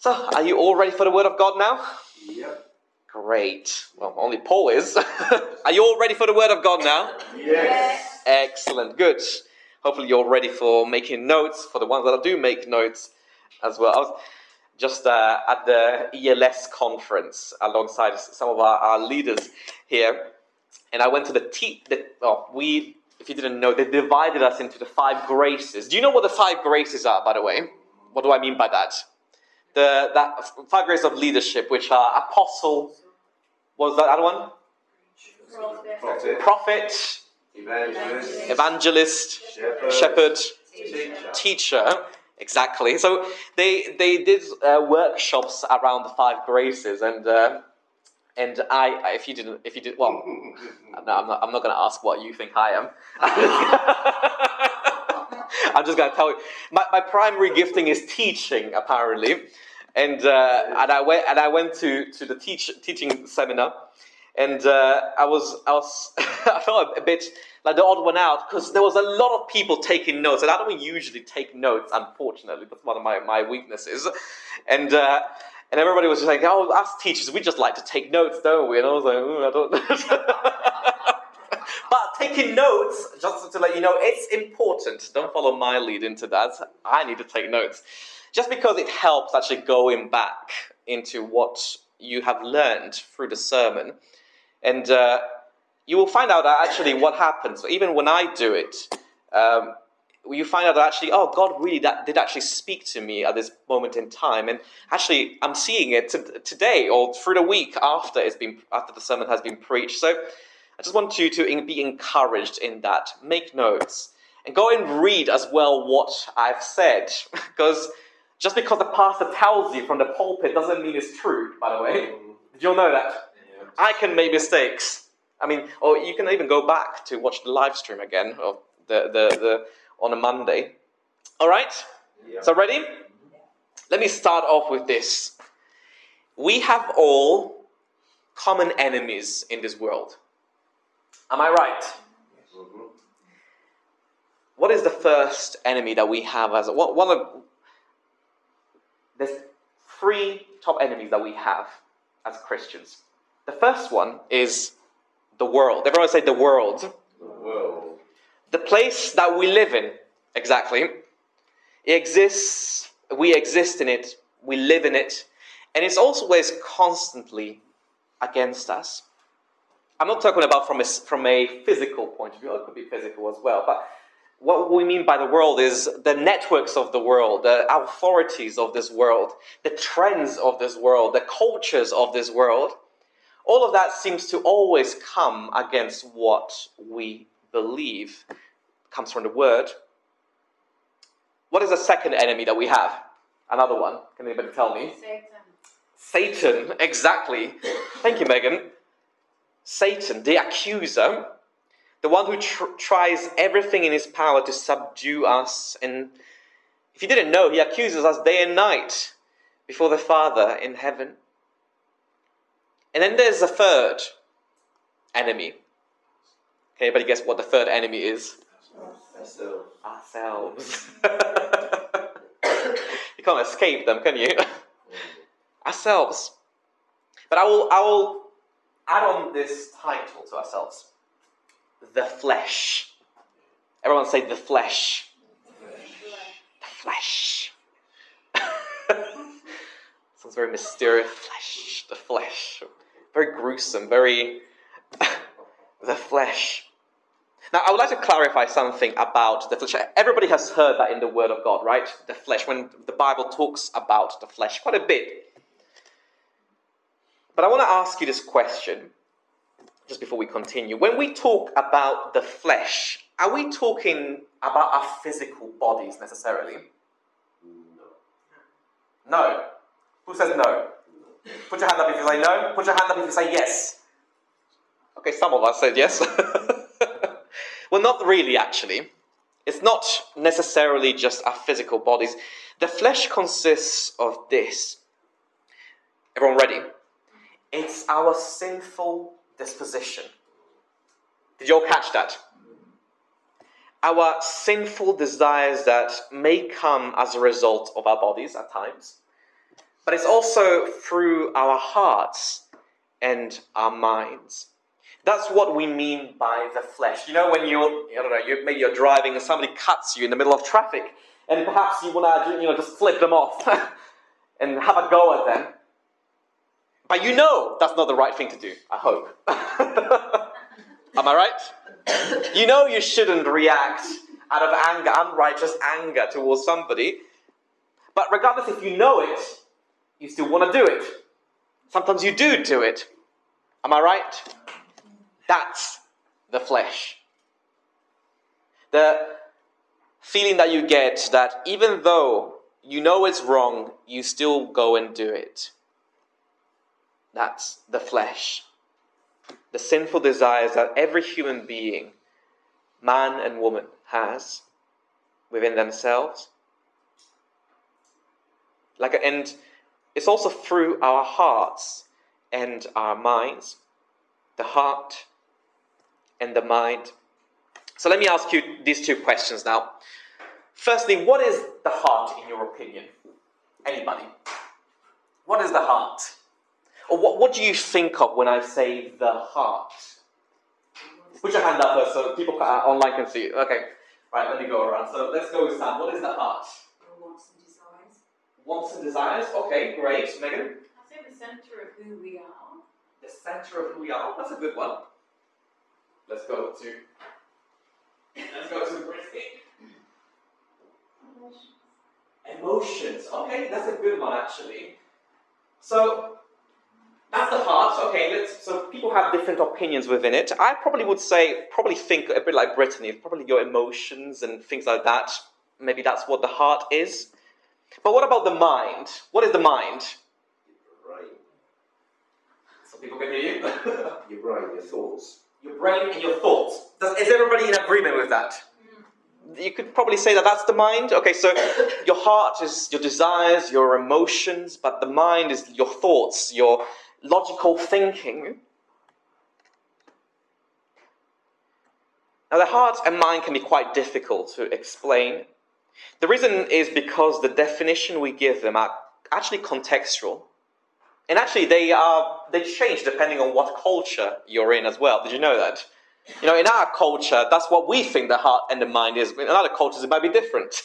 So, are you all ready for the Word of God now? Yep. Great. Well, only Paul is. Are you all ready for the Word of God now? Yes. Excellent. Good. Hopefully you're ready for making notes, for the ones that do make notes as well. I was just at the ELS conference alongside some of our leaders here, and I went to if you didn't know, they divided us into the 5 graces. Do you know what the 5 graces are, by the way? What do I mean by that? That 5 graces of leadership, which are apostle, what was that other one? Prophet, evangelist, shepherd, teacher. Exactly. So they did workshops around the 5 graces, and I, if you did, well, no, I'm not going to ask what you think I am. I'm just going to tell you, my primary gifting is teaching, apparently, and I went to the teaching seminar, and I felt a bit like the odd one out because there was a lot of people taking notes, and I don't usually take notes, unfortunately. That's one of my weaknesses, and everybody was just like, "Oh, us teachers, we just like to take notes, don't we?" And I was like, "I don't know." But taking notes, just to let you know, it's important. Don't follow my lead into that. I need to take notes. Just because it helps actually going back into what you have learned through the sermon. And you will find out that actually what happens, even when I do it, you find out that actually, God really did actually speak to me at this moment in time. And actually, I'm seeing it today or through the week after the sermon has been preached. So I just want you to be encouraged in that. Make notes. And go and read as well what I've said. Because just because the pastor tells you from the pulpit doesn't mean it's true, by the way. Did you all know that? Yeah. I can make mistakes. I mean, or you can even go back to watch the live stream again of the on a Monday. All right? Yeah. So ready? Let me start off with this. We have all common enemies in this world. Am I right? Mm-hmm. What is the first enemy that we have there's 3 top enemies that we have as Christians. The first one is the world. Everyone say the world. The world. The place that we live in. Exactly. It exists. We exist in it. We live in it. And it's always constantly against us. I'm not talking about from a physical point of view. It could be physical as well. But what we mean by the world is the networks of the world, the authorities of this world, the trends of this world, the cultures of this world. All of that seems to always come against what we believe. It comes from the word. What is the second enemy that we have? Another one. Can anybody tell me? Satan, exactly. Thank you, Megan. Satan, the accuser, the one who tries everything in his power to subdue us. And if you didn't know, he accuses us day and night before the Father in heaven. And then there's a third enemy. Can anybody guess what the third enemy is? Ourselves. You can't escape them, can you? Ourselves. But I will add on this title to ourselves. The flesh. Everyone say the flesh. The flesh. Sounds very mysterious. Flesh. The flesh. Very gruesome. Very... the flesh. Now, I would like to clarify something about the flesh. Everybody has heard that in the Word of God, right? The flesh. When the Bible talks about the flesh quite a bit. But I want to ask you this question. Just before we continue, when we talk about the flesh, are we talking about our physical bodies necessarily? No. Who says no? Put your hand up if you say no. Put your hand up if you say yes. Okay, some of us said yes. Well, not really, actually. It's not necessarily just our physical bodies. The flesh consists of this. Everyone ready? It's our sinful disposition. Did you all catch that? Our sinful desires that may come as a result of our bodies at times. but it's also through our hearts and our minds. That's what we mean by the flesh. You know, when maybe you're driving and somebody cuts you in the middle of traffic, and perhaps you want to, just flip them off and have a go at them. But you know that's not the right thing to do, I hope. Am I right? You know you shouldn't react out of anger, unrighteous anger towards somebody. But regardless if you know it, you still want to do it. Sometimes you do it. Am I right? That's the flesh. The feeling that you get that even though you know it's wrong, you still go and do it. That's the flesh. The sinful desires that every human being, man and woman, has within themselves. And it's also through our hearts and our minds. The heart and the mind. So let me ask you these two questions now. Firstly, what is the heart in your opinion? Anybody? What is the heart? Or what do you think of when I say the heart? Put your hand up first so people online can see it. Okay, right, let me go around. So let's go with Sam. What is the heart? Wants and desires. Wants and desires? Okay, great. Megan? I say the centre of who we are. The centre of who we are? That's a good one. Let's go to Brittany. Emotions. Okay, that's a good one actually. So that's the heart. Okay, so people have different opinions within it. I probably think a bit like Brittany, probably your emotions and things like that. Maybe that's what the heart is. But what about the mind? What is the mind? Your brain. Some people can hear you. Your brain, your thoughts. Your brain and your thoughts. Is everybody in agreement with that? You could probably say that that's the mind. Okay, so your heart is your desires, your emotions, but the mind is your thoughts, your logical thinking. Now, the heart and mind can be quite difficult to explain. The reason is because the definition we give them are actually contextual. And actually, they change depending on what culture you're in as well. Did you know that? In our culture, that's what we think the heart and the mind is. In other cultures, it might be different.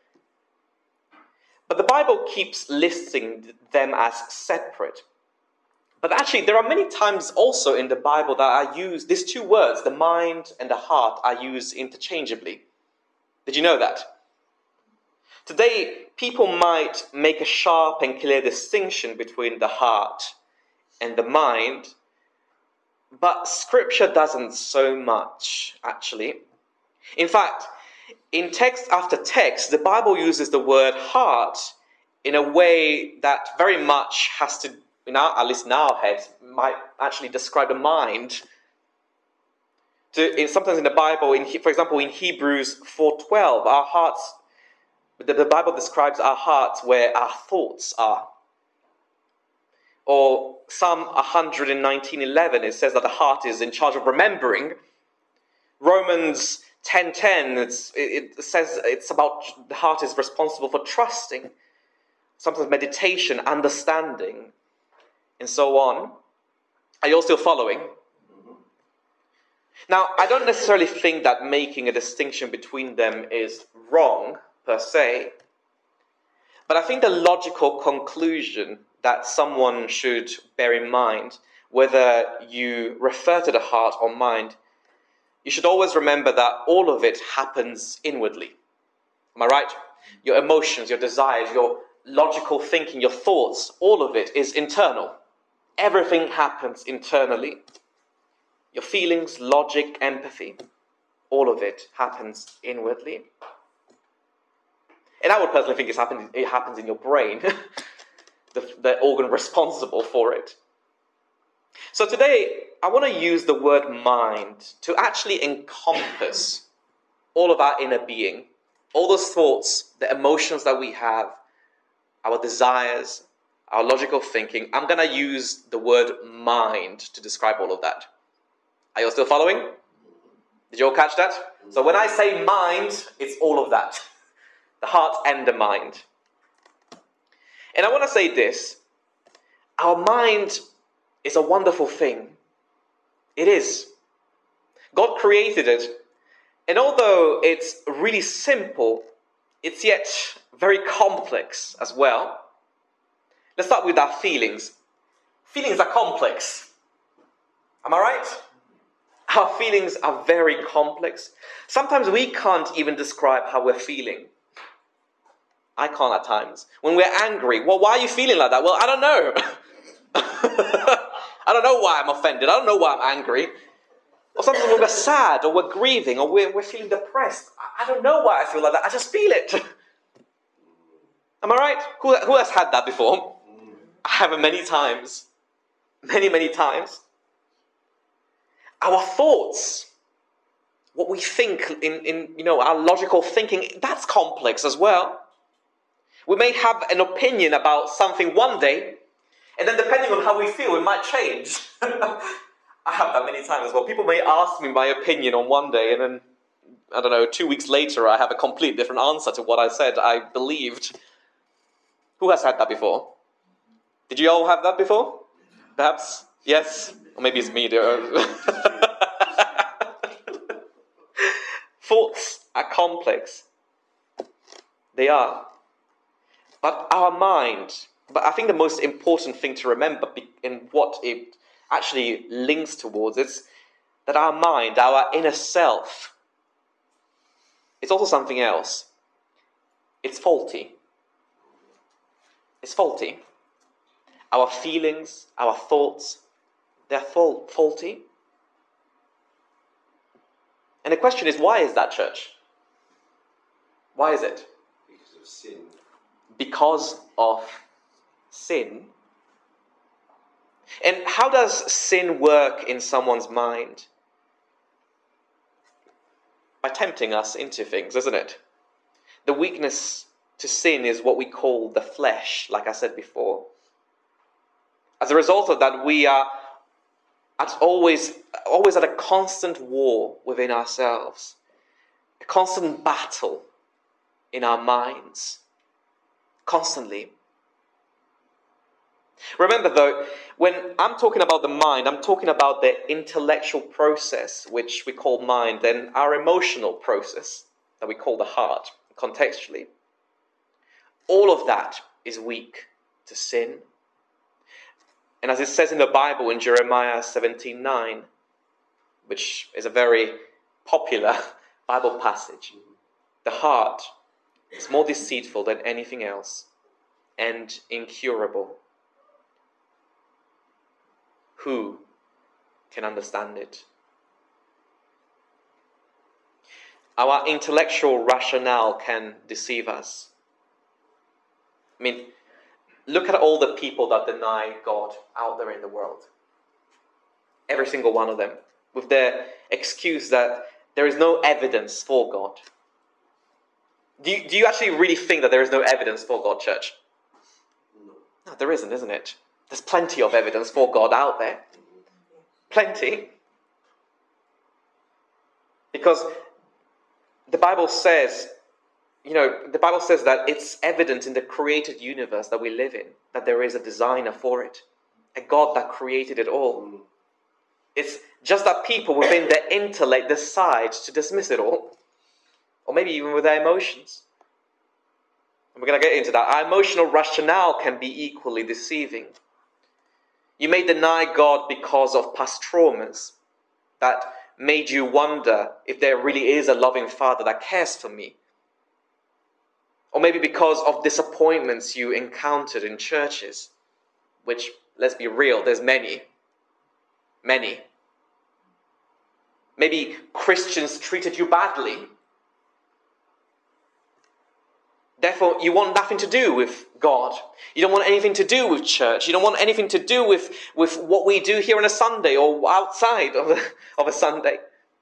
But the Bible keeps listing them as separate. But actually, there are many times also in the Bible that these two words, the mind and the heart, are used interchangeably. Did you know that? Today, people might make a sharp and clear distinction between the heart and the mind, but Scripture doesn't so much, actually. In fact, in text after text, the Bible uses the word heart in a way that very much has to, at least in our heads, might actually describe the mind. Sometimes in the Bible, for example, in Hebrews 4:12, our hearts, the Bible describes our hearts where our thoughts are. Or Psalm 119:11, it says that the heart is in charge of remembering. Romans 10:10, it says it's about the heart is responsible for trusting. Sometimes meditation, understanding, and so on. Are you all still following? Now, I don't necessarily think that making a distinction between them is wrong, per se. But I think the logical conclusion that someone should bear in mind, whether you refer to the heart or mind, you should always remember that all of it happens inwardly. Am I right? Your emotions, your desires, your logical thinking, your thoughts, all of it is internal. Everything happens internally. Your feelings, logic, empathy, all of it happens inwardly. And I would personally think it happens in your brain, the organ responsible for it. So today, I want to use the word mind to actually encompass all of our inner being, all those thoughts, the emotions that we have, our desires, our logical thinking. I'm going to use the word mind to describe all of that. Are you all still following? Did you all catch that? So when I say mind, it's all of that. The heart and the mind. And I want to say this. Our mind is a wonderful thing. It is. God created it. And although it's really simple, it's yet very complex as well. Let's start with our feelings. Feelings are complex. Am I right? Our feelings are very complex. Sometimes we can't even describe how we're feeling. I can't at times. When we're angry, well, why are you feeling like that? Well, I don't know. I don't know why I'm offended. I don't know why I'm angry. Or sometimes when we're sad, or we're grieving, or we're feeling depressed. I don't know why I feel like that. I just feel it. Am I right? Who has had that before? I have it many times. Many, many times. Our thoughts, what we think in our logical thinking, that's complex as well. We may have an opinion about something one day, and then depending on how we feel, it might change. I have that many times as well. People may ask me my opinion on one day, and then, I don't know, 2 weeks later, I have a complete different answer to what I said I believed. Who has had that before? Did you all have that before? Perhaps? Yes? Or maybe it's me. Thoughts are complex. They are. But our mind, but I think the most important thing to remember in what it actually links towards is that our mind, our inner self, is also something else. It's faulty. It's faulty. Our feelings, our thoughts, they're faulty. And the question is, why is that, church? Why is it? Because of sin. Because of sin. And how does sin work in someone's mind? By tempting us into things, isn't it? The weakness to sin is what we call the flesh, like I said before. As a result of that, we are always at a constant war within ourselves, a constant battle in our minds, constantly. Remember though, when I'm talking about the mind, I'm talking about the intellectual process, which we call mind, and our emotional process, that we call the heart, contextually. All of that is weak to sin. And as it says in the Bible in Jeremiah 17:9, which is a very popular Bible passage, the heart is more deceitful than anything else and incurable. Who can understand it? Our intellectual rationale can deceive us. I mean, look at all the people that deny God out there in the world. Every single one of them, with their excuse that there is no evidence for God. Do you actually really think that there is no evidence for God, church? No, there isn't it? There's plenty of evidence for God out there. Plenty. Because the Bible says, that it's evident in the created universe that we live in, that there is a designer for it, a God that created it all. It's just that people within their intellect decide to dismiss it all, or maybe even with their emotions. And we're going to get into that. Our emotional rationale can be equally deceiving. You may deny God because of past traumas that made you wonder if there really is a loving Father that cares for me. Or maybe because of disappointments you encountered in churches, which, let's be real, there's many. Many. Maybe Christians treated you badly. Therefore, you want nothing to do with God. You don't want anything to do with church. You don't want anything to do with what we do here on a Sunday or outside of a Sunday.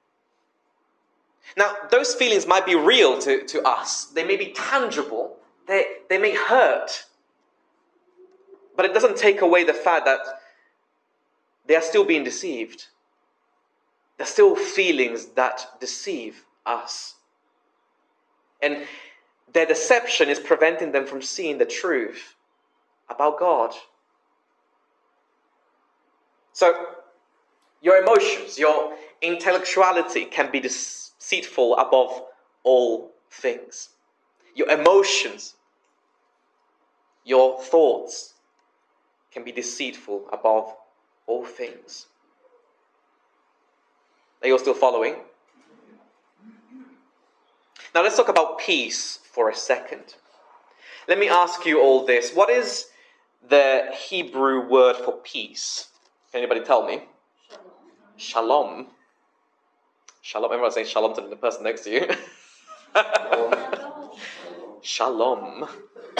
Now, those feelings might be real to us. They may be tangible. They may hurt. But it doesn't take away the fact that they are still being deceived. They're still feelings that deceive us. And their deception is preventing them from seeing the truth. about God. So, your emotions, your intellectuality can be deceitful above all things. Your emotions, your thoughts can be deceitful above all things. Are you all still following? Now let's talk about peace for a second. Let me ask you all this. What is the Hebrew word for peace? Can anybody tell me? Shalom. Shalom. Everyone saying shalom to the person next to you. Shalom.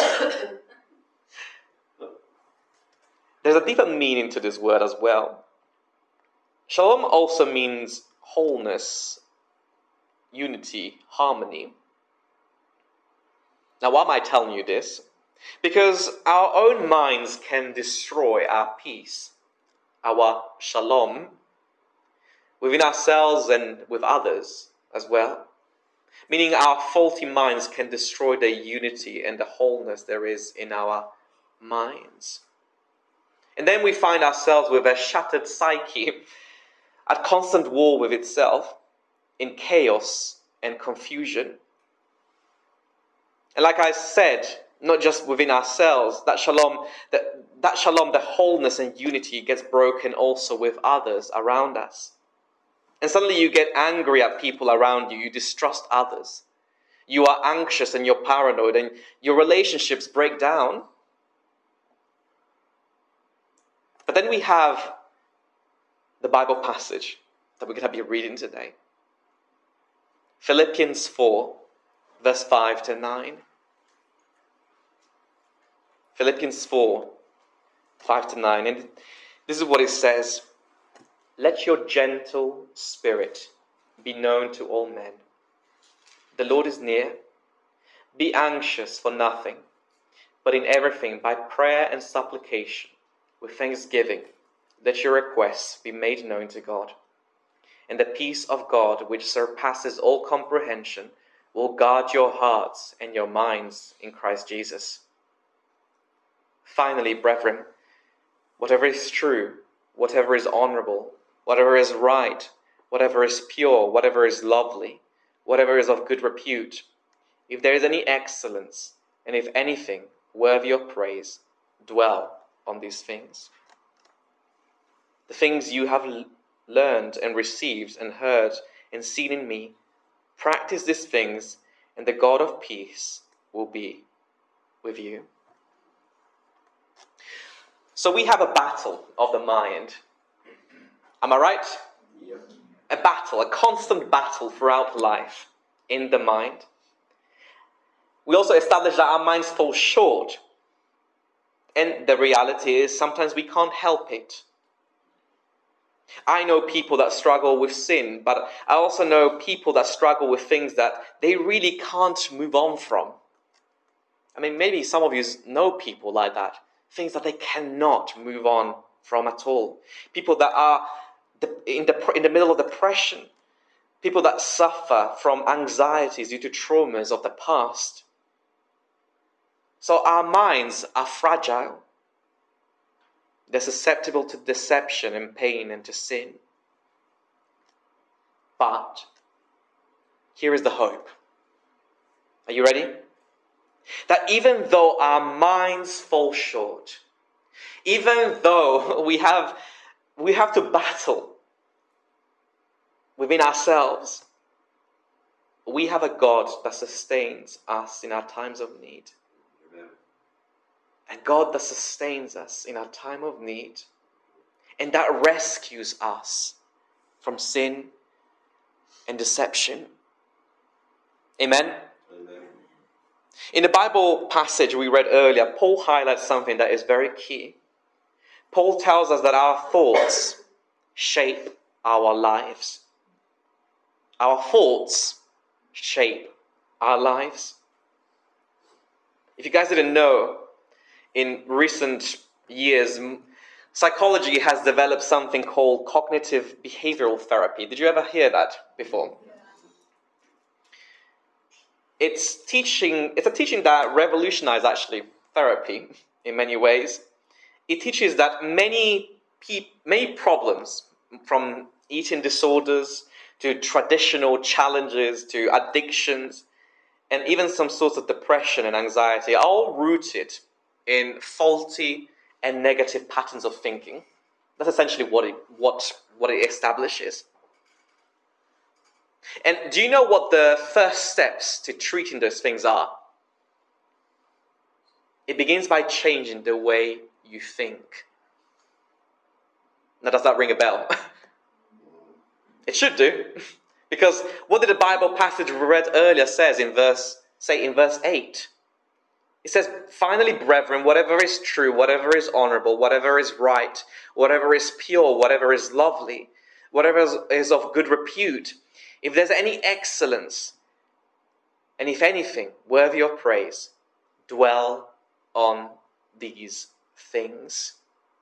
There's a deeper meaning to this word as well. Shalom also means wholeness, unity, harmony. Now, why am I telling you this? Because our own minds can destroy our peace, our shalom, within ourselves and with others as well. Meaning our faulty minds can destroy the unity and the wholeness there is in our minds. And then we find ourselves with a shattered psyche, at constant war with itself, in chaos and confusion. And like I said, not just within ourselves, that shalom, the wholeness and unity gets broken also with others around us. And suddenly you get angry at people around you, you distrust others. You are anxious and you're paranoid and your relationships break down. But then we have the Bible passage that we're going to be reading today. Philippians 4, verse 5 to 9. Philippians 4, 5 to 9. And this is what it says. Let your gentle spirit be known to all men. The Lord is near. Be anxious for nothing, but in everything by prayer and supplication, with thanksgiving, let your requests be made known to God. And the peace of God, which surpasses all comprehension, will guard your hearts and your minds in Christ Jesus. Finally, brethren, whatever is true, whatever is honorable, whatever is right, whatever is pure, whatever is lovely, whatever is of good repute, if there is any excellence, and if anything worthy of praise, dwell on these things. The things you have learned and received and heard and seen in me, practice these things, and the God of peace will be with you. So we have a battle of the mind. Am I right? Yep. A battle, a constant battle throughout life in the mind. We also established that our minds fall short. And the reality is sometimes we can't help it. I know people that struggle with sin, but I also know people that struggle with things that they really can't move on from. I mean, maybe some of you know people like that. Things that they cannot move on from at all. People that are in the middle of depression. People that suffer from anxieties due to traumas of the past. So our minds are fragile. They're susceptible to deception and pain and to sin. But here is the hope. Are you ready? That even though our minds fall short, even though we have to battle within ourselves, we have a God that sustains us in our times of need. Amen. A God that sustains us in our time of need and that rescues us from sin and deception. Amen? Amen. In the Bible passage we read earlier, Paul highlights something that is very key. Paul tells us that our thoughts shape our lives. Our thoughts shape our lives. If you guys didn't know, in recent years, psychology has developed something called cognitive behavioral therapy. Did you ever hear that before? It's a teaching that revolutionized actually therapy in many ways. It teaches that many problems, from eating disorders to traditional challenges to addictions and even some sorts of depression and anxiety, are all rooted in faulty and negative patterns of thinking. That's essentially what it establishes. And do you know what the first steps to treating those things are? It begins by changing the way you think. Now, does that ring a bell? It should do. Because what did the Bible passage we read earlier says in verse 8? It says, "Finally, brethren, whatever is true, whatever is honorable, whatever is right, whatever is pure, whatever is lovely, whatever is of good repute, if there's any excellence, and if anything worthy of praise, dwell on these things."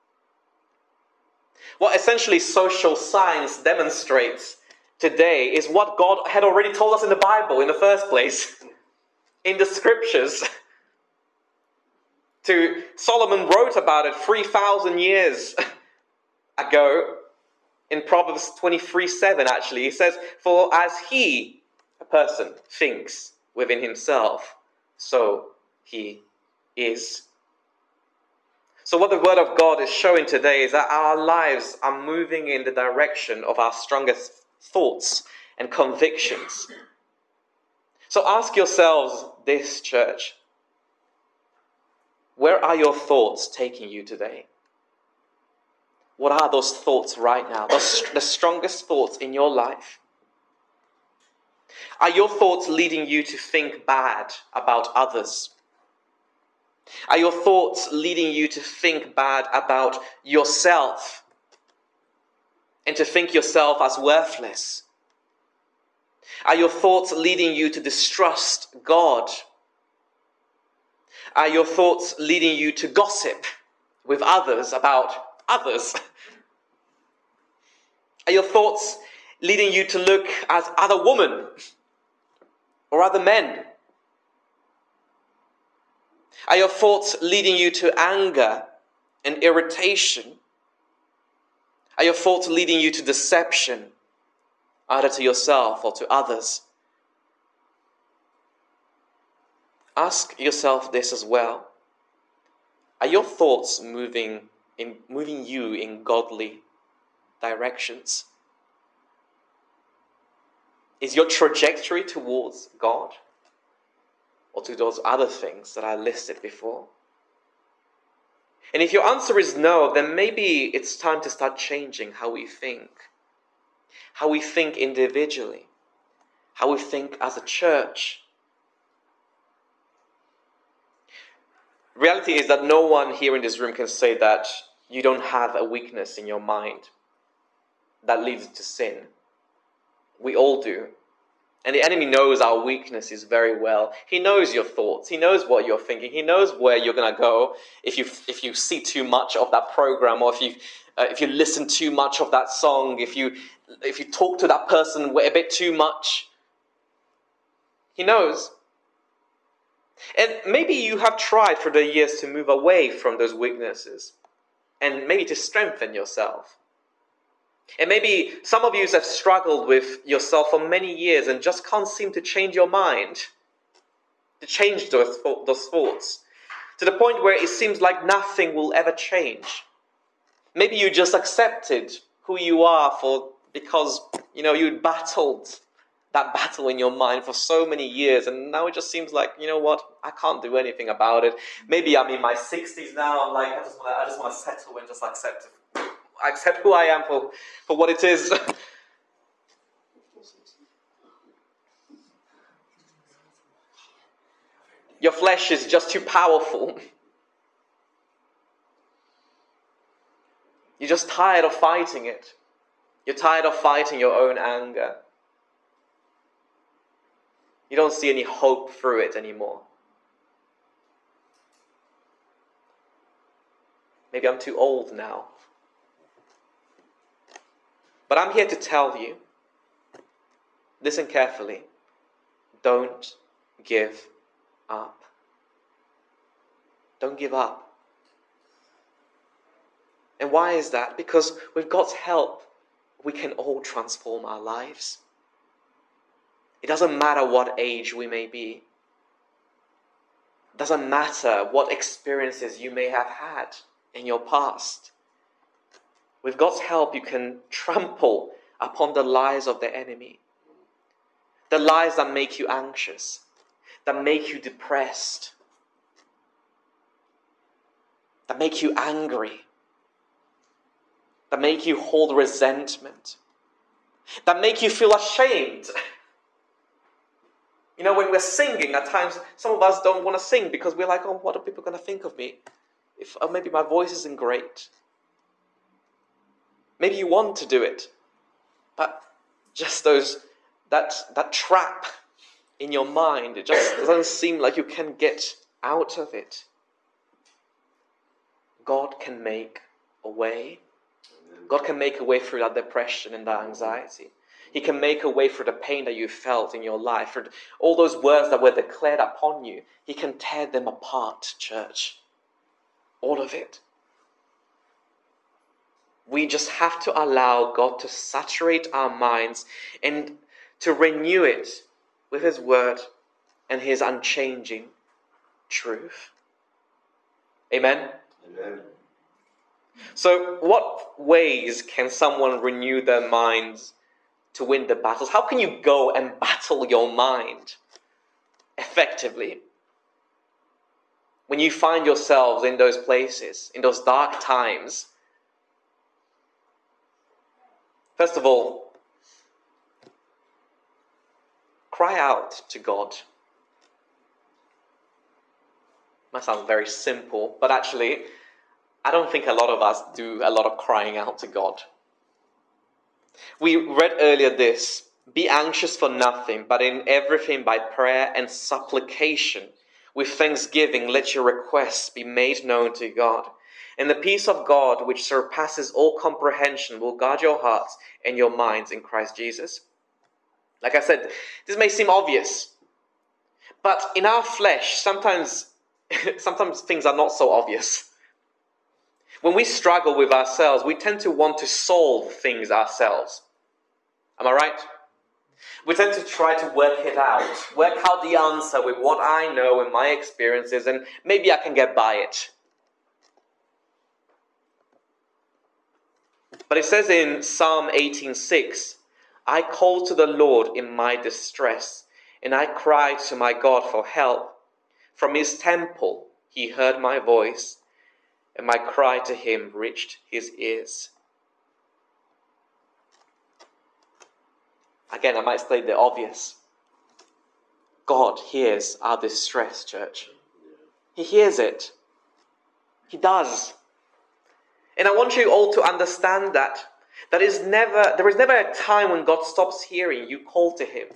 What essentially social science demonstrates today is what God had already told us in the Bible in the first place, in the scriptures. Solomon wrote about it 3,000 years ago in Proverbs 23:7 actually. He says, "For as he, a person, thinks within himself, so he is." So what the Word of God is showing today is that our lives are moving in the direction of our strongest thoughts and convictions. So ask yourselves this, church. Where are your thoughts taking you today? What are those thoughts right now? The strongest thoughts in your life? Are your thoughts leading you to think bad about others? Are your thoughts leading you to think bad about yourself and to think yourself as worthless? Are your thoughts leading you to distrust God? Are your thoughts leading you to gossip with others about others? Are your thoughts leading you to look at other women or other men? Are your thoughts leading you to anger and irritation? Are your thoughts leading you to deception, either to yourself or to others? Ask yourself this as well. Are your thoughts moving you in godly directions? Is your trajectory towards God or to those other things that I listed before? And if your answer is no, then maybe it's time to start changing how we think individually, how we think as a church. Reality is that no one here in this room can say that you don't have a weakness in your mind that leads to sin. We all do. And the enemy knows our weaknesses very well. He knows your thoughts. He knows what you're thinking. He knows where you're going to go if you see too much of that program, or if you listen too much of that song, if you talk to that person a bit too much. He knows. And maybe you have tried for the years to move away from those weaknesses and maybe to strengthen yourself. And maybe some of you have struggled with yourself for many years and just can't seem to change your mind, to change those thoughts, to the point where it seems like nothing will ever change. Maybe you just accepted who you are because you battled that battle in your mind for so many years, and now it just seems like, you know what, I can't do anything about it. Maybe I'm in my 60s now. I'm like, I just want to settle and just accept who I am for what it is. Your flesh is just too powerful. You're just tired of fighting it. You're tired of fighting your own anger. You don't see any hope through it anymore. Maybe I'm too old now. But I'm here to tell you, listen carefully, don't give up. Don't give up. And why is that? Because with God's help, we can all transform our lives. It doesn't matter what age we may be. It doesn't matter what experiences you may have had in your past. With God's help, you can trample upon the lies of the enemy. The lies that make you anxious, that make you depressed, that make you angry, that make you hold resentment, that make you feel ashamed. You know, when we're singing, at times, some of us don't want to sing because we're like, oh, what are people going to think of me? Or maybe my voice isn't great. Maybe you want to do it, but just that trap in your mind, it just doesn't seem like you can get out of it. God can make a way. God can make a way through that depression and that anxiety. He can make a way through the pain that you felt in your life, for all those words that were declared upon you. He can tear them apart, church. All of it. We just have to allow God to saturate our minds and to renew it with His word and His unchanging truth. Amen? Amen. So what ways can someone renew their minds to win the battles? How can you go and battle your mind effectively? When you find yourselves in those places, in those dark times, first of all, cry out to God. Might sound very simple, but actually, I don't think a lot of us do a lot of crying out to God. We read earlier this, be anxious for nothing, but in everything by prayer and supplication, with thanksgiving, let your requests be made known to God. And the peace of God, which surpasses all comprehension, will guard your hearts and your minds in Christ Jesus. Like I said, this may seem obvious, but in our flesh, sometimes things are not so obvious. When we struggle with ourselves, we tend to want to solve things ourselves. Am I right? We tend to try to work out the answer with what I know and my experiences, and maybe I can get by it. But it says in Psalm 18:6, I called to the Lord in my distress, and I cried to my God for help. From His temple He heard my voice, and my cry to Him reached His ears. Again, I might state the obvious. God hears our distress, church. He hears it. He does. And I want you all to understand that there is never a time when God stops hearing you call to Him.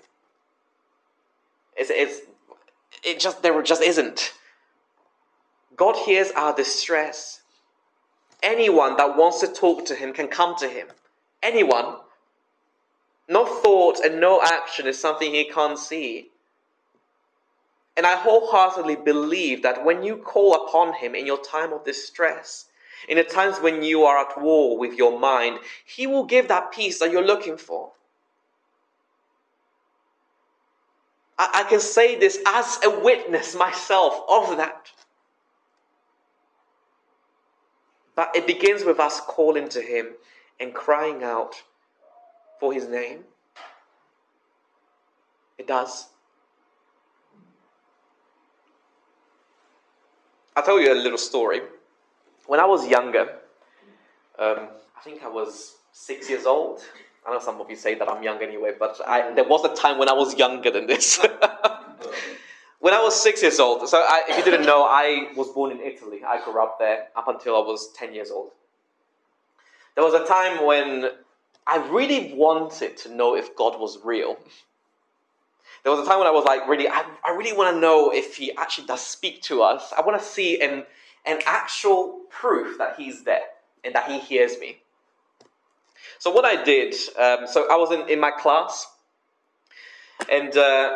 There just isn't. God hears our distress. Anyone that wants to talk to Him can come to Him. Anyone. No thought and no action is something He can't see. And I wholeheartedly believe that when you call upon Him in your time of distress, in the times when you are at war with your mind, He will give that peace that you're looking for. I can say this as a witness myself of that. But it begins with us calling to Him and crying out for His name. It does. I'll tell you a little story. When I was younger, I think I was 6 years old. I know some of you say that I'm young anyway, but there was a time when I was younger than this. When I was 6 years old, so if you didn't know, I was born in Italy. I grew up there up until I was 10 years old. There was a time when I really wanted to know if God was real. There was a time when I was like, I really want to know if He actually does speak to us. I want to see an actual proof that He's there and that He hears me. So what I did, so I was in my class, and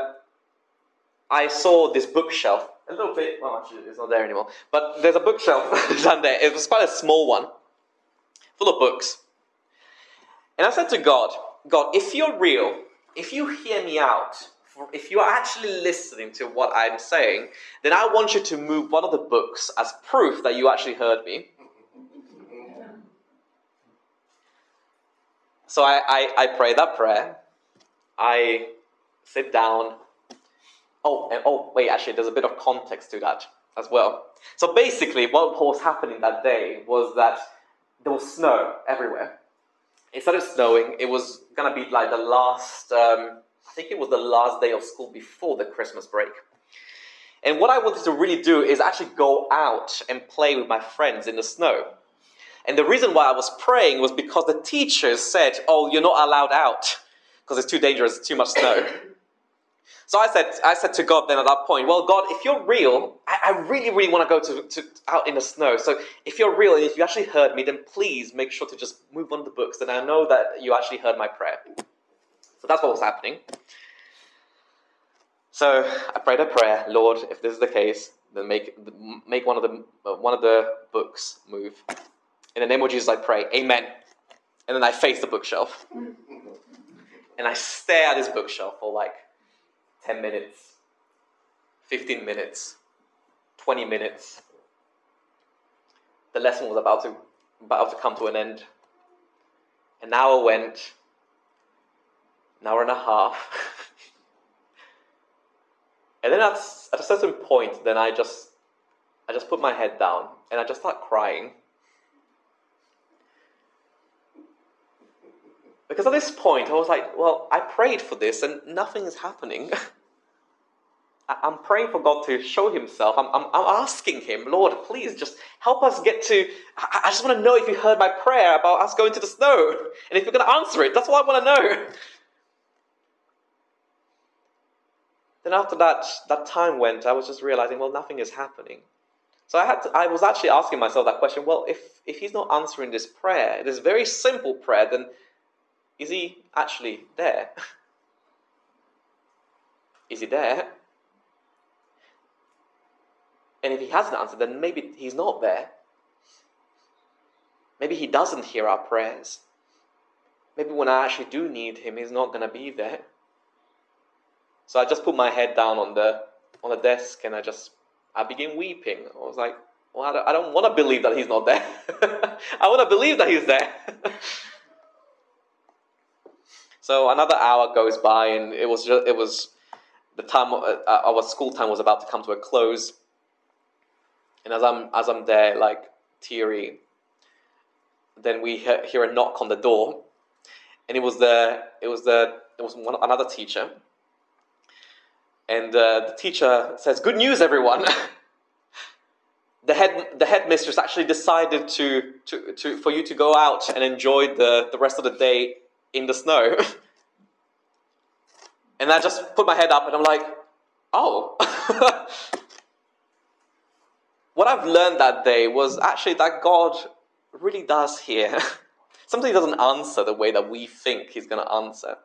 I saw this bookshelf, a little bit, well actually it's not there anymore, but there's a bookshelf down there. It was quite a small one. full of books. And I said to God, if you're real, if you hear me out, if you're actually listening to what I'm saying, then I want you to move one of the books as proof that you actually heard me. So I pray that prayer. I sit down. Wait, actually, there's a bit of context to that as well. So basically, what was happening that day was that there was snow everywhere. It started snowing. It was going to be like the last, I think it was the last day of school before the Christmas break. And what I wanted to really do is actually go out and play with my friends in the snow. And the reason why I was praying was because the teachers said, oh, you're not allowed out because it's too dangerous, too much snow. So I said to God then at that point, well, God, if you're real, I really, really want to go to out in the snow. So if you're real and if you actually heard me, then please make sure to just move on the books. And I know that you actually heard my prayer. So that's what was happening. So I prayed a prayer, Lord, if this is the case, then make one of the books move. In the name of Jesus, I pray, amen. And then I face the bookshelf. And I stare at this bookshelf for like 10 minutes, 15 minutes, 20 minutes. The lesson was about to come to an end. An hour went, an hour and a half. And then at a certain point, then I just put my head down and I just start crying. Because at this point, I was like, well, I prayed for this and nothing is happening. I'm praying for God to show himself. I'm asking him, Lord, please just help us get to... I just want to know if you heard my prayer about us going to the snow. And if you're going to answer it, that's what I want to know. Then after that time went, I was just realizing, well, nothing is happening. So I was actually asking myself that question, well, if he's not answering this prayer, this very simple prayer, then is he actually there? Is he there? And if he hasn't answered, then maybe he's not there. Maybe he doesn't hear our prayers. Maybe when I actually do need him, he's not going to be there. So I just put my head down on the desk and I begin weeping. I was like, well, I don't want to believe that he's not there. I want to believe that he's there. So another hour goes by, and it was the time our school time was about to come to a close. And as I'm there, like teary, then we hear a knock on the door, and it was another teacher. And the teacher says, "Good news, everyone! The headmistress actually decided for you to go out and enjoy the rest of the day in the snow." And I just put my head up and I'm like, oh. What I've learned that day was actually that God really does hear. Sometimes he doesn't answer the way that we think he's going to answer.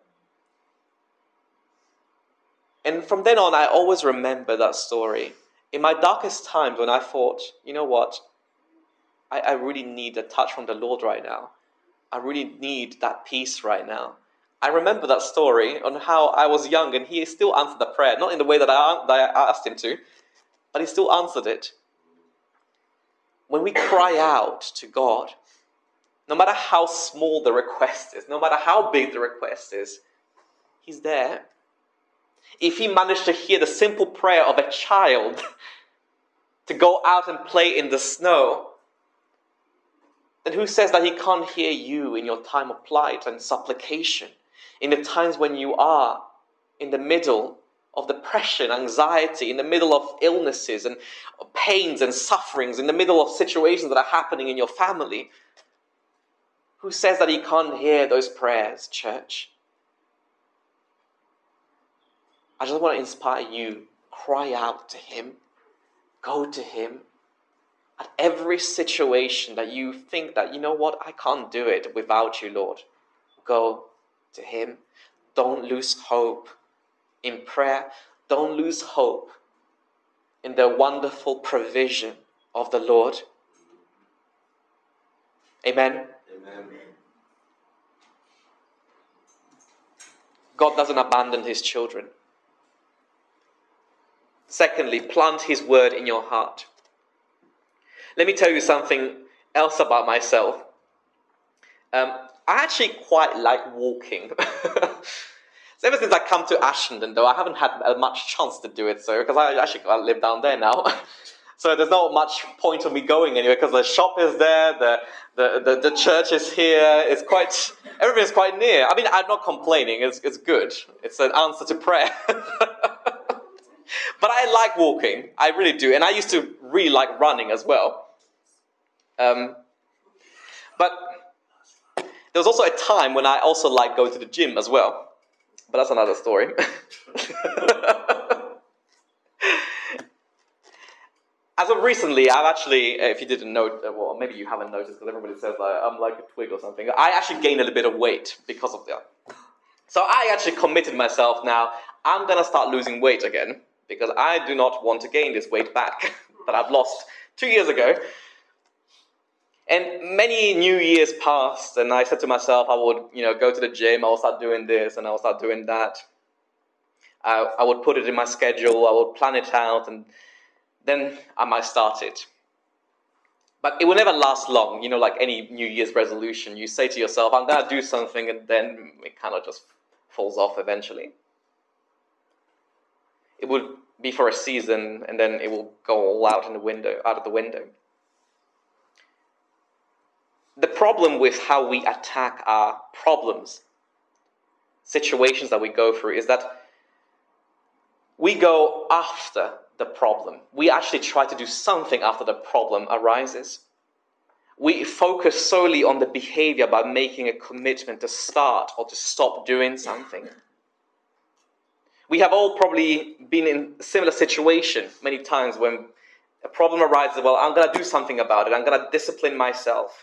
And from then on, I always remember that story. In my darkest times when I thought, you know what, I really need a touch from the Lord right now. I really need that peace right now. I remember that story on how I was young and he still answered the prayer, not in the way that I asked him to, but he still answered it. When we cry out to God, no matter how small the request is, no matter how big the request is, he's there. If he managed to hear the simple prayer of a child to go out and play in the snow, then who says that he can't hear you in your time of plight and supplication, in the times when you are in the middle of depression, anxiety, in the middle of illnesses and pains and sufferings, in the middle of situations that are happening in your family? Who says that he can't hear those prayers, church? I just want to inspire you. Cry out to him. Go to him. At every situation that you think that, you know what, I can't do it without you, Lord. Go to him. Don't lose hope in prayer. Don't lose hope in the wonderful provision of the Lord. Amen? Amen. God doesn't abandon his children. Secondly, plant his word in your heart. Let me tell you something else about myself. I actually quite like walking. So ever since I come to Ashenden, though, I haven't had much chance to do it, so because I live down there now. So there's not much point of me going anywhere because the shop is there, the church is here. Everything's quite near. I mean, I'm not complaining. It's good. It's an answer to prayer. But I like walking. I really do, and I used to really like running as well. But there was also a time when I also liked going to the gym as well. But that's another story. As of recently, I've actually, if you didn't know, well, maybe you haven't noticed because everybody says I'm like a twig or something. I actually gained a little bit of weight because of that. So I actually committed myself now, I'm going to start losing weight again because I do not want to gain this weight back that I've lost 2 years ago. And many New Years passed, and I said to myself, I would, go to the gym, I will start doing this, and I will start doing that. I would put it in my schedule, I would plan it out, and then I might start it. But it will never last long, like any New Year's resolution. You say to yourself, I'm going to do something, and then it kind of just falls off eventually. It would be for a season, and then it will go all out of the window. The problem with how we attack our problems, situations that we go through, is that we go after the problem. We actually try to do something after the problem arises. We focus solely on the behavior by making a commitment to start or to stop doing something. We have all probably been in a similar situation many times when a problem arises. Well, I'm going to do something about it. I'm going to discipline myself.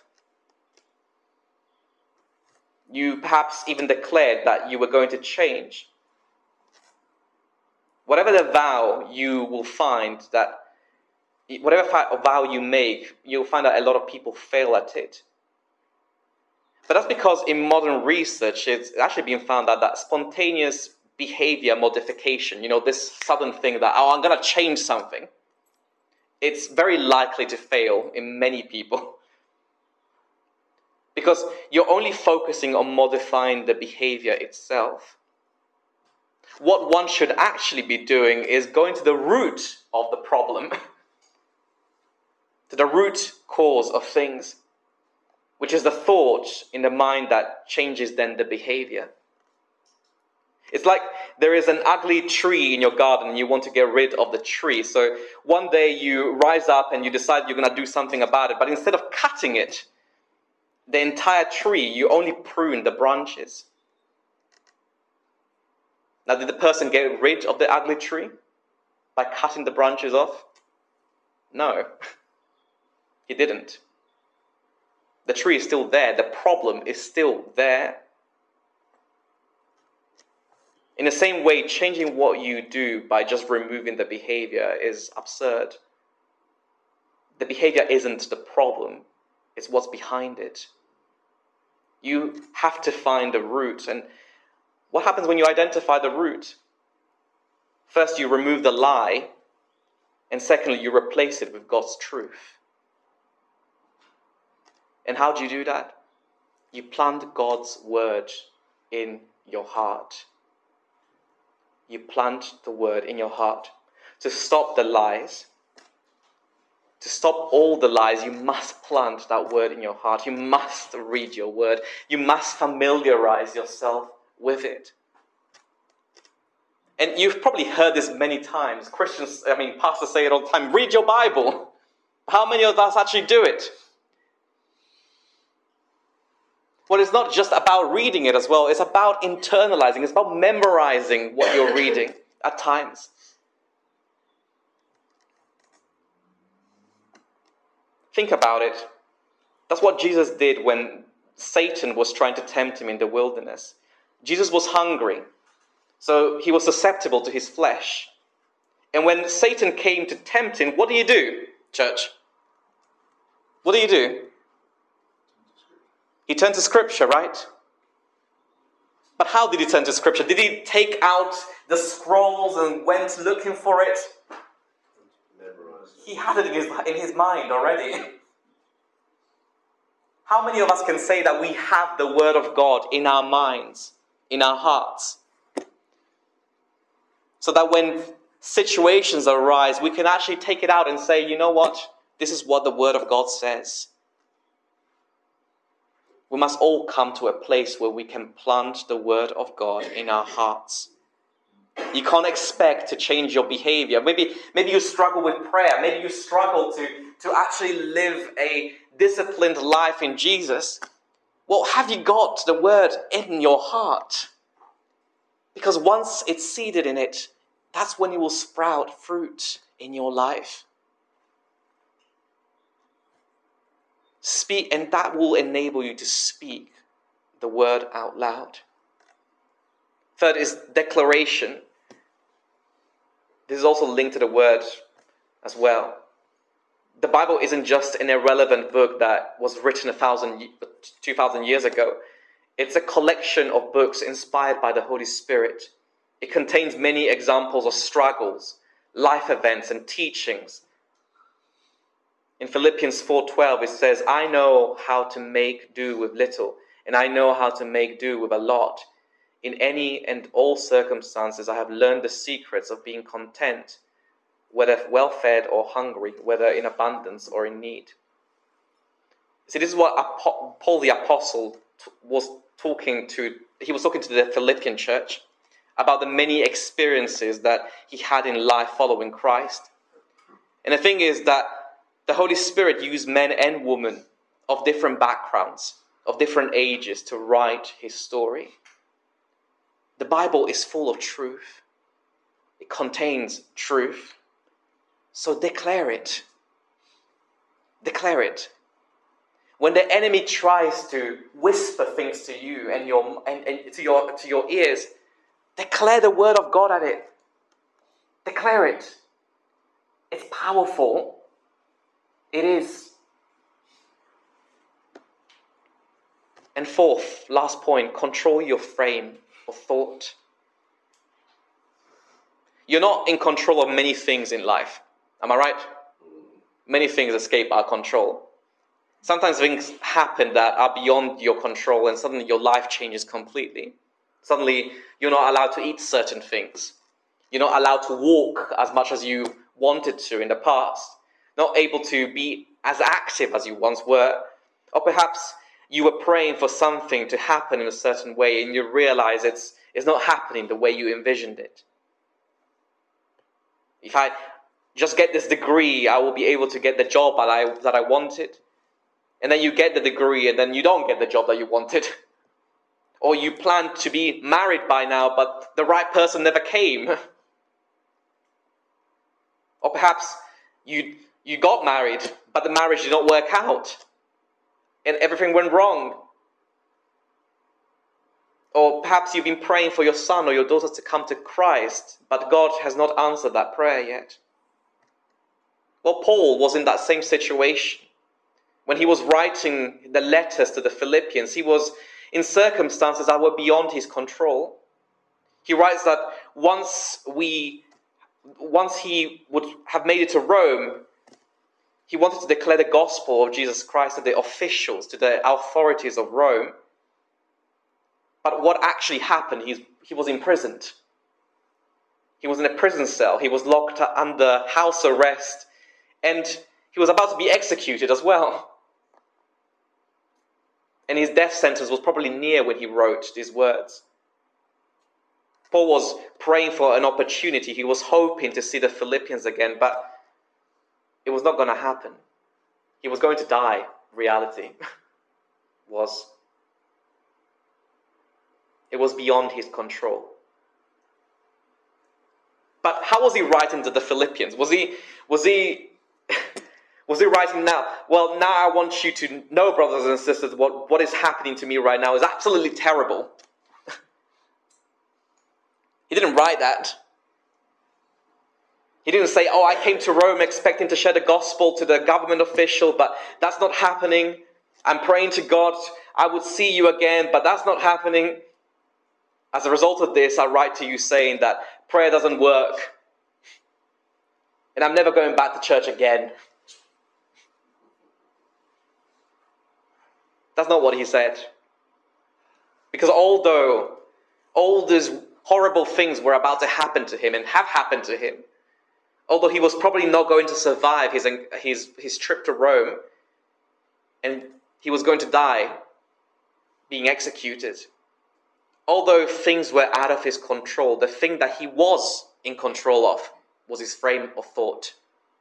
You perhaps even declared that you were going to change. Whatever the vow, you will find that whatever vow you make, you'll find that a lot of people fail at it. But that's because in modern research, it's actually been found that spontaneous behavior modification, this sudden thing that, I'm going to change something, it's very likely to fail in many people. Because you're only focusing on modifying the behavior itself. What one should actually be doing is going to the root of the problem, to the root cause of things, which is the thought in the mind that changes then the behavior. It's like there is an ugly tree in your garden and you want to get rid of the tree. So one day you rise up and you decide you're going to do something about it, but instead of cutting it, the entire tree, you only prune the branches. Now, did the person get rid of the ugly tree by cutting the branches off? No, he didn't. The tree is still there. The problem is still there. In the same way, changing what you do by just removing the behavior is absurd. The behavior isn't the problem. It's what's behind it. You have to find the root. And what happens when you identify the root? First, you remove the lie. And secondly, you replace it with God's truth. And how do you do that? You plant God's word in your heart. You plant the word in your heart. To stop the lies, to stop all the lies, you must plant that word in your heart. You must read your word. You must familiarize yourself with it. And you've probably heard this many times. Pastors say it all the time. Read your Bible. How many of us actually do it? Well, it's not just about reading it as well. It's about internalizing. It's about memorizing what you're reading at times. Think about it. That's what Jesus did when Satan was trying to tempt him in the wilderness. Jesus was hungry, so he was susceptible to his flesh. And when Satan came to tempt him, what do you do, church? What do you do? He turned to Scripture, right? But how did he turn to Scripture? Did he take out the scrolls and went looking for it? Memorize it. He had it in his mind already. How many of us can say that we have the Word of God in our minds, in our hearts? So that when situations arise, we can actually take it out and say, you know what? This is what the Word of God says. We must all come to a place where we can plant the Word of God in our hearts. You can't expect to change your behavior. Maybe you struggle with prayer. Maybe you struggle to actually live a disciplined life in Jesus. Well, have you got the Word in your heart? Because once it's seeded in it, that's when it will sprout fruit in your life. Speak, and that will enable you to speak the Word out loud. Third is declaration. This is also linked to the Word as well. The Bible isn't just an irrelevant book that was written 2,000 years ago. It's a collection of books inspired by the Holy Spirit. It contains many examples of struggles, life events, and teachings. In Philippians 4:12, it says, I know how to make do with little, and I know how to make do with a lot. In any and all circumstances, I have learned the secrets of being content, whether well-fed or hungry, whether in abundance or in need. See, this is what Paul the Apostle was talking to. He was talking to the Philippian church about the many experiences that he had in life following Christ. And the thing is that the Holy Spirit used men and women of different backgrounds, of different ages to write his story. The Bible is full of truth. It contains truth. So declare it. Declare it. When the enemy tries to whisper things to you and to your ears, declare the word of God at it. Declare it. It's powerful. It is. And fourth, last point, control your frame of thought. You're not in control of many things in life. Am I right? Many things escape our control. Sometimes things happen that are beyond your control and suddenly your life changes completely. Suddenly you're not allowed to eat certain things. You're not allowed to walk as much as you wanted to in the past. Not able to be as active as you once were. Or perhaps you were praying for something to happen in a certain way and you realize it's not happening the way you envisioned it. If I just get this degree, I will be able to get the job that I wanted. And then you get the degree and then you don't get the job that you wanted. Or you planned to be married by now, but the right person never came. Or perhaps you got married, but the marriage did not work out. And everything went wrong. Or perhaps you've been praying for your son or your daughter to come to Christ, but God has not answered that prayer yet. Well, Paul was in that same situation. When he was writing the letters to the Philippians, he was in circumstances that were beyond his control. He writes that once he would have made it to Rome, he wanted to declare the gospel of Jesus Christ to the officials, to the authorities of Rome. But what actually happened, he was imprisoned. He was in a prison cell. He was locked under house arrest. And he was about to be executed as well. And his death sentence was probably near when he wrote these words. Paul was praying for an opportunity. He was hoping to see the Philippians again, but it was not going to happen. He was going to die. Reality was. It was beyond his control. But how was he writing to the Philippians? Was he writing now? Well, now I want you to know, brothers and sisters, what is happening to me right now is absolutely terrible. He didn't write that. He didn't say, I came to Rome expecting to share the gospel to the government official, but that's not happening. I'm praying to God, I would see you again, but that's not happening. As a result of this, I write to you saying that prayer doesn't work, and I'm never going back to church again. That's not what he said. Because although all these horrible things were about to happen to him and have happened to him, although he was probably not going to survive his trip to Rome, and he was going to die being executed, although things were out of his control, the thing that he was in control of was his frame of thought.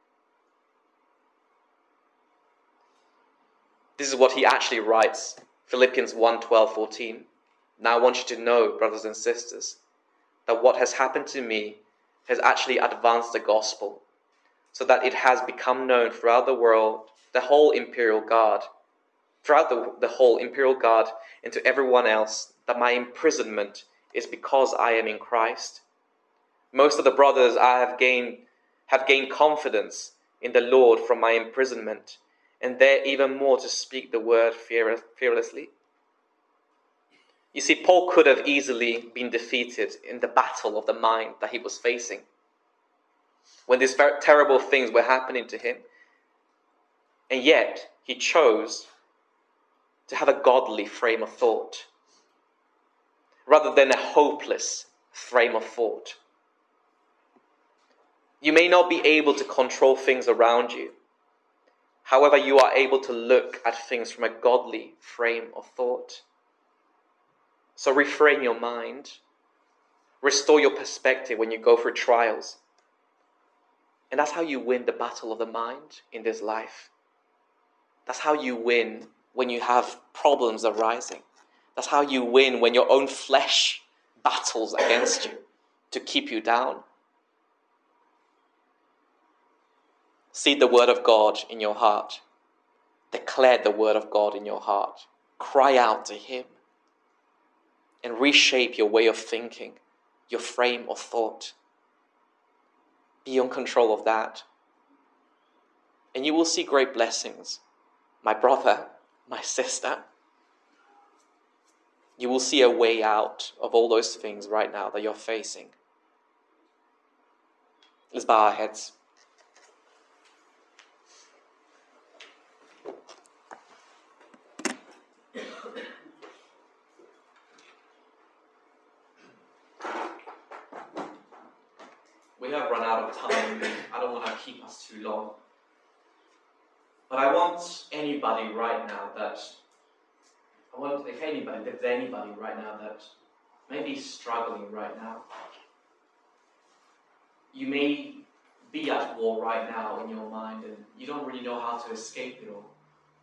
This is what he actually writes, Philippians 1, 12, 14. Now I want you to know, brothers and sisters, that what has happened to me has actually advanced the gospel, so that it has become known throughout the world, the whole imperial guard, and to everyone else, that my imprisonment is because I am in Christ. Most of the brothers I have gained confidence in the Lord from my imprisonment, and dare even more to speak the word fearlessly. You see, Paul could have easily been defeated in the battle of the mind that he was facing, when these terrible things were happening to him. And yet, he chose to have a godly frame of thought, rather than a hopeless frame of thought. You may not be able to control things around you. However, you are able to look at things from a godly frame of thought. So reframe your mind. Restore your perspective when you go through trials. And that's how you win the battle of the mind in this life. That's how you win when you have problems arising. That's how you win when your own flesh battles against you to keep you down. Seed the word of God in your heart. Declare the word of God in your heart. Cry out to him. And reshape your way of thinking, your frame of thought. Be in control of that. And you will see great blessings. My brother, my sister. You will see a way out of all those things right now that you're facing. Let's bow our heads. We have run out of time. I don't want to keep us too long. But I want anybody right now if there's anybody right now that may be struggling right now. You may be at war right now in your mind and you don't really know how to escape it all.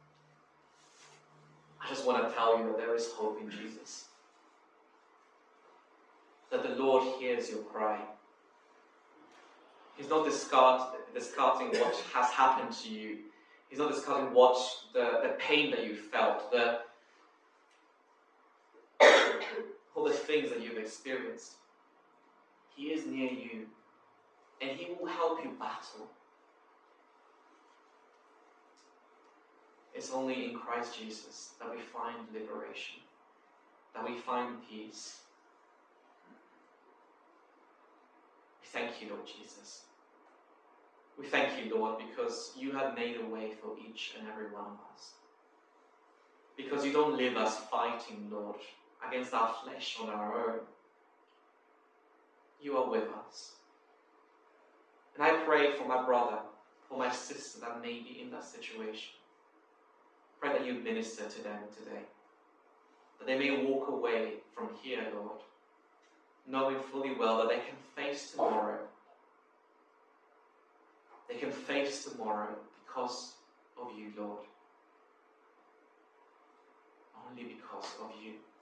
I just want to tell you that there is hope in Jesus. That the Lord hears your cry. He's not discarding what has happened to you. He's not discarding what the pain that you felt, all the things that you've experienced. He is near you, and he will help you battle. It's only in Christ Jesus that we find liberation, that we find peace. We thank you, Lord Jesus. We thank you, Lord, because you have made a way for each and every one of us. Because you don't leave us fighting, Lord, against our flesh on our own. You are with us. And I pray for my brother, for my sister that may be in that situation. Pray that you minister to them today. That they may walk away from here, Lord, knowing fully well that they can face tomorrow. They can face tomorrow because of you, Lord. Only because of you.